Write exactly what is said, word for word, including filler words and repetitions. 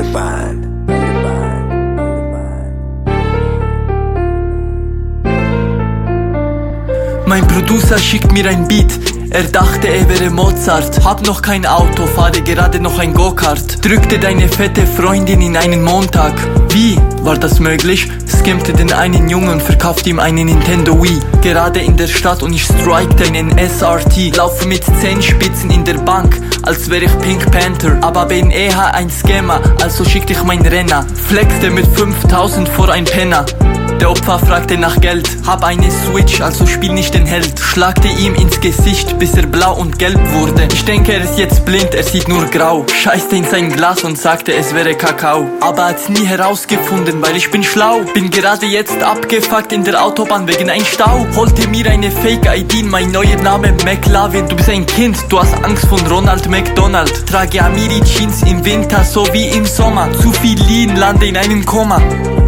Undefined. Mein Producer schickt mir ein Beat. Er dachte, er wäre Mozart. Hab noch kein Auto, fahre gerade noch ein Go-Kart. Drückte deine fette Freundin in einen Montag. Wie war das möglich? Skimmte den einen Jungen und verkaufte ihm einen Nintendo Wii. Gerade in der Stadt und ich strikte einen S R T. Laufe mit Zehenspitzen in der Bank, als wäre ich Pink Panther. Aber bin eher ein Scammer, also schickte ich meinen Renner. Flexte mit fünftausend vor ein Penner. Der Opfer fragte nach Geld, hab eine Switch, also spiel nicht den Held. Schlagte ihm ins Gesicht, bis er blau und gelb wurde. Ich denke, er ist jetzt blind, er sieht nur grau. Scheißte in sein Glas und sagte, es wäre Kakao. Aber hat's nie herausgefunden, weil ich bin schlau. Bin gerade jetzt abgefuckt in der Autobahn wegen ein Stau. Holte mir eine Fake-I D, mein neuer Name McLavin. Du bist ein Kind, du hast Angst von Ronald McDonald. Trage Amiri Jeans im Winter so wie im Sommer. Zu viel Lean, lande in einem Koma.